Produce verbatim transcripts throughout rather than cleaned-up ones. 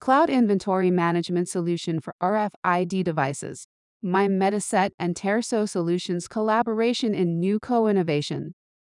Cloud Inventory Management Solution for R F I D Devices. My Metaset and Terso Solutions collaboration in new co-innovation.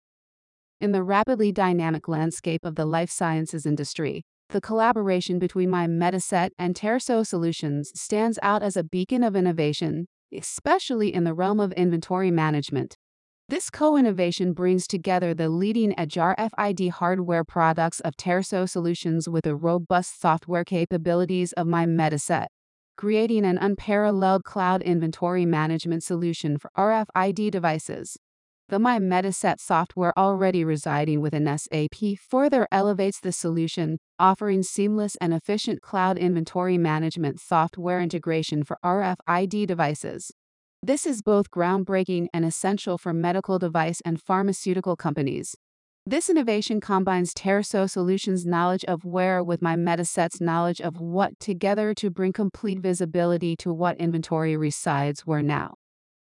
In the rapidly dynamic landscape of the life sciences industry, the collaboration between My Metaset and Terso Solutions stands out as a beacon of innovation, especially in the realm of inventory management. This co-innovation brings together the leading-edge R F I D hardware products of Terso Solutions with the robust software capabilities of My Metaset, creating an unparalleled cloud inventory management solution for R F I D devices. The My Metaset software already residing within S A P further elevates the solution, offering seamless and efficient cloud inventory management software integration for R F I D devices. This is both groundbreaking and essential for medical device and pharmaceutical companies. This innovation combines Terso Solutions' knowledge of where with My Metaset's knowledge of what together to bring complete visibility to what inventory resides where now.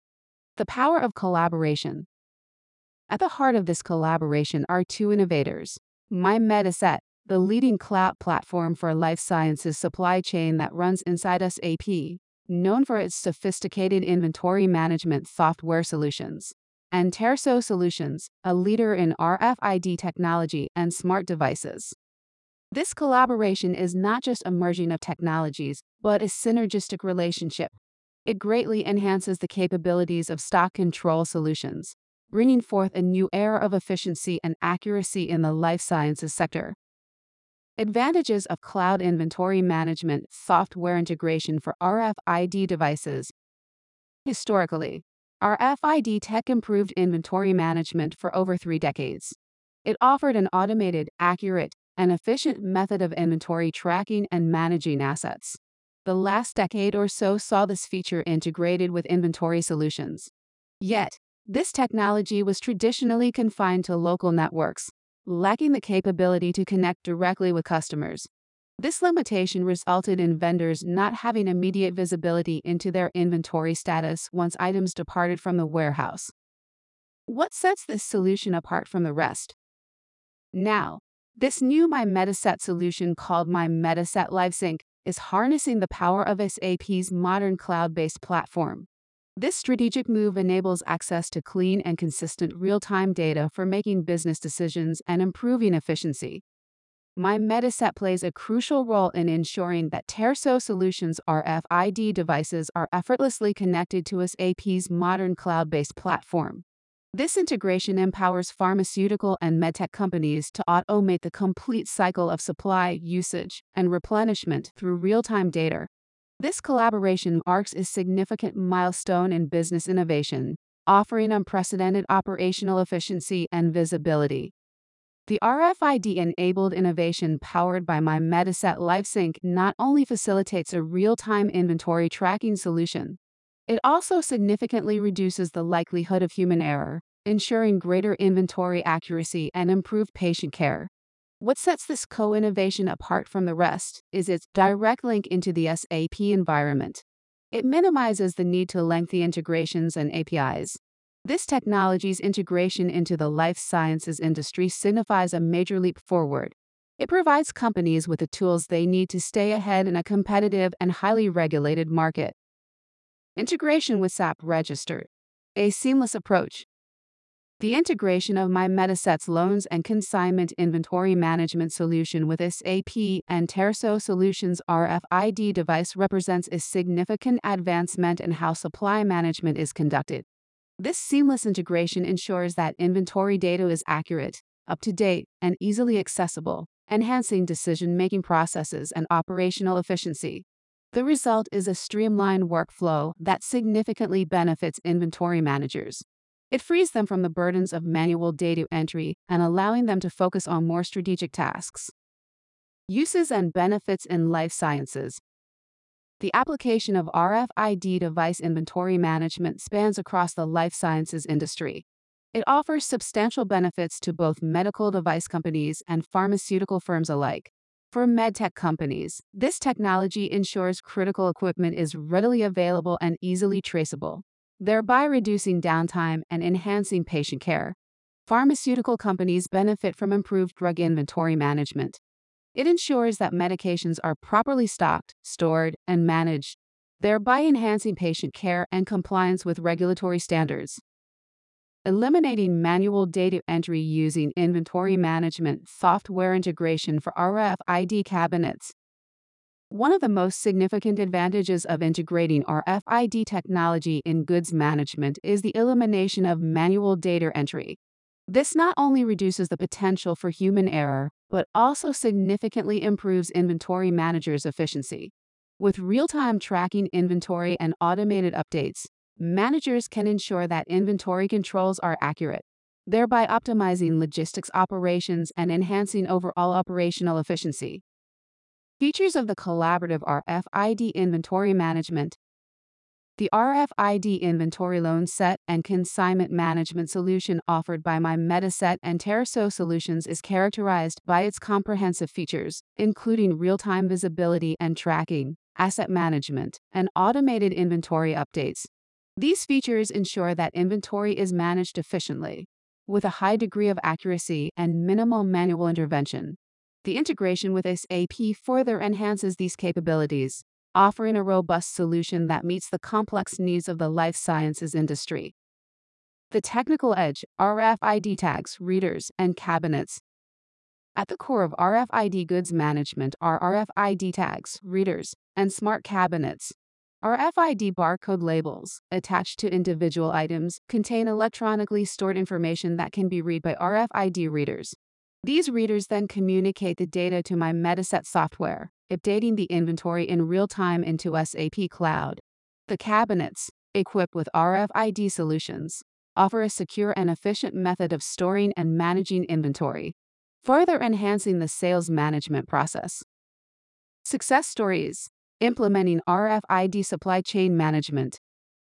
The power of collaboration. At the heart of this collaboration are two innovators. My Metaset, the leading cloud platform for life sciences supply chain that runs inside S A P, known for its sophisticated inventory management software solutions, and Terso Solutions, a leader in R F I D technology and smart devices. This collaboration is not just a merging of technologies, but a synergistic relationship. It greatly enhances the capabilities of stock control solutions, bringing forth a new era of efficiency and accuracy in the life sciences sector. Advantages of cloud inventory management software integration for R F I D devices. Historically, R F I D tech improved inventory management for over three decades. It offered an automated, accurate, and efficient method of inventory tracking and managing assets. The last decade or so saw this feature integrated with inventory solutions. Yet, this technology was traditionally confined to local networks, lacking the capability to connect directly with customers. This limitation resulted in vendors not having immediate visibility into their inventory status once items departed from the warehouse. What sets this solution apart from the rest? Now, this new My Metaset solution called My Metaset LiveSync is harnessing the power of S A P's modern cloud-based platform. This strategic move enables access to clean and consistent real-time data for making business decisions and improving efficiency. My Metaset plays a crucial role in ensuring that Terso Solutions R F I D devices are effortlessly connected to S A P's modern cloud-based platform. This integration empowers pharmaceutical and medtech companies to automate the complete cycle of supply, usage, and replenishment through real-time data. This collaboration marks a significant milestone in business innovation, offering unprecedented operational efficiency and visibility. The R F I D-enabled innovation powered by My Metaset LiveSync not only facilitates a real-time inventory tracking solution, it also significantly reduces the likelihood of human error, ensuring greater inventory accuracy and improved patient care. What sets this co-innovation apart from the rest is its direct link into the S A P environment. It minimizes the need to lengthy integrations and A P Is. This technology's integration into the life sciences industry signifies a major leap forward. It provides companies with the tools they need to stay ahead in a competitive and highly regulated market. Integration with S A P Register. A seamless approach. The integration of My Metaset's loans and consignment inventory management solution with S A P and Terso Solutions R F I D device represents a significant advancement in how supply management is conducted. This seamless integration ensures that inventory data is accurate, up-to-date, and easily accessible, enhancing decision-making processes and operational efficiency. The result is a streamlined workflow that significantly benefits inventory managers. It frees them from the burdens of manual data entry and allowing them to focus on more strategic tasks. Uses and benefits in life sciences. The application of R F I D device inventory management spans across the life sciences industry. It offers substantial benefits to both medical device companies and pharmaceutical firms alike. For medtech companies, this technology ensures critical equipment is readily available and easily traceable, thereby reducing downtime and enhancing patient care. Pharmaceutical companies benefit from improved drug inventory management. It ensures that medications are properly stocked, stored, and managed, thereby enhancing patient care and compliance with regulatory standards. Eliminating manual data entry using inventory management software integration for R F I D cabinets. One of the most significant advantages of integrating R F I D technology in goods management is the elimination of manual data entry. This not only reduces the potential for human error, but also significantly improves inventory managers' efficiency. With real-time tracking inventory and automated updates, managers can ensure that inventory controls are accurate, thereby optimizing logistics operations and enhancing overall operational efficiency. Features of the collaborative R F I D inventory management. The R F I D inventory loan set and consignment management solution offered by MyMediset and Terraso Solutions is characterized by its comprehensive features, including real-time visibility and tracking, asset management, and automated inventory updates. These features ensure that inventory is managed efficiently, with a high degree of accuracy and minimal manual intervention. The integration with S A P further enhances these capabilities, offering a robust solution that meets the complex needs of the life sciences industry. The technical edge, R F I D tags, readers, and cabinets. At the core of R F I D goods management are R F I D tags, readers, and smart cabinets. R F I D barcode labels, attached to individual items, contain electronically stored information that can be read by R F I D readers. These readers then communicate the data to MyMediset software, updating the inventory in real time into S A P Cloud. The cabinets, equipped with R F I D solutions, offer a secure and efficient method of storing and managing inventory, further enhancing the sales management process. Success stories: implementing R F I D supply chain management.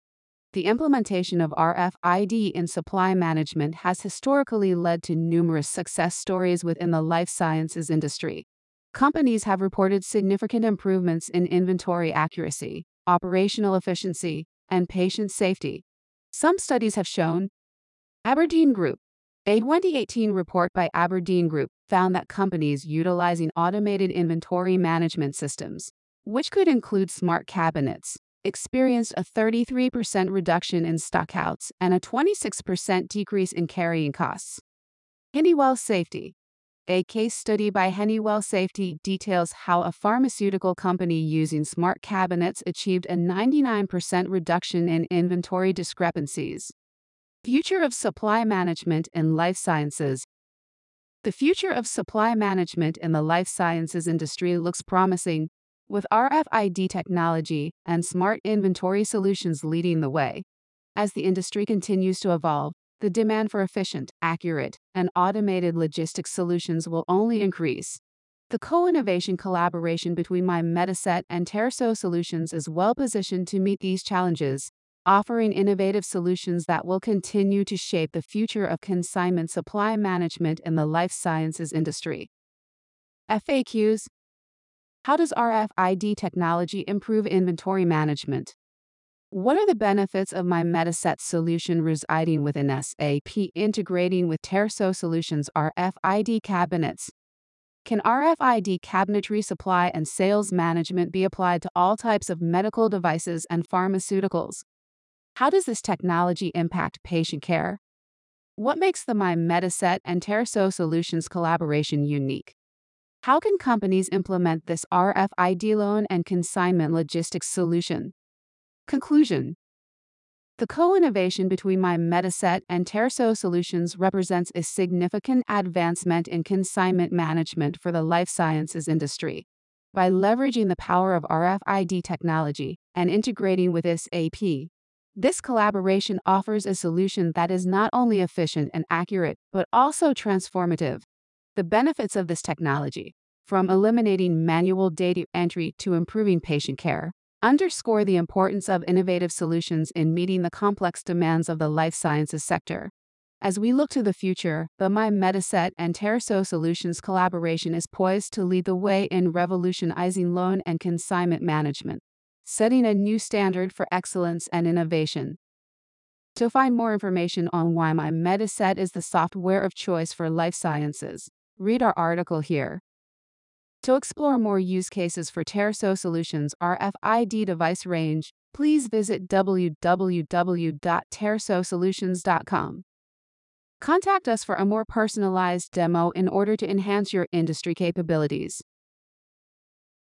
The implementation of R F I D in supply management has historically led to numerous success stories within the life sciences industry. Companies have reported significant improvements in inventory accuracy, operational efficiency, and patient safety. Some studies have shown. Aberdeen Group. A twenty eighteen report by Aberdeen Group found that companies utilizing automated inventory management systems, which could include smart cabinets, experienced a thirty-three percent reduction in stockouts and a twenty-six percent decrease in carrying costs. Honeywell Safety. A case study by Honeywell Safety details how a pharmaceutical company using smart cabinets achieved a ninety-nine percent reduction in inventory discrepancies. Future of supply management in life sciences. The future of supply management in the life sciences industry looks promising, with R F I D technology and smart inventory solutions leading the way. As the industry continues to evolve, the demand for efficient, accurate, and automated logistics solutions will only increase. The co-innovation collaboration between MyMediset and Terraso Solutions is well positioned to meet these challenges, offering innovative solutions that will continue to shape the future of consignment supply management in the life sciences industry. F A Qs. How does R F I D technology improve inventory management? What are the benefits of MyMediset solution residing within S A P integrating with Terraso Solutions R F I D cabinets? Can R F I D cabinetry supply and sales management be applied to all types of medical devices and pharmaceuticals? How does this technology impact patient care? What makes the MyMediset and Terraso Solutions collaboration unique? How can companies implement this R F I D loan and consignment logistics solution? Conclusion. The co-innovation between MyMediset and Terraso Solutions represents a significant advancement in consignment management for the life sciences industry. By leveraging the power of R F I D technology and integrating with S A P, this collaboration offers a solution that is not only efficient and accurate, but also transformative. The benefits of this technology, from eliminating manual data entry to improving patient care, underscore the importance of innovative solutions in meeting the complex demands of the life sciences sector. As we look to the future, the MyMediset and Terraso Solutions collaboration is poised to lead the way in revolutionizing loan and consignment management, setting a new standard for excellence and innovation. To find more information on why MyMediset is the software of choice for life sciences, read our article here. To explore more use cases for Terso Solutions' R F I D device range, please visit w w w dot terso solutions dot com. Contact us for a more personalized demo in order to enhance your industry capabilities.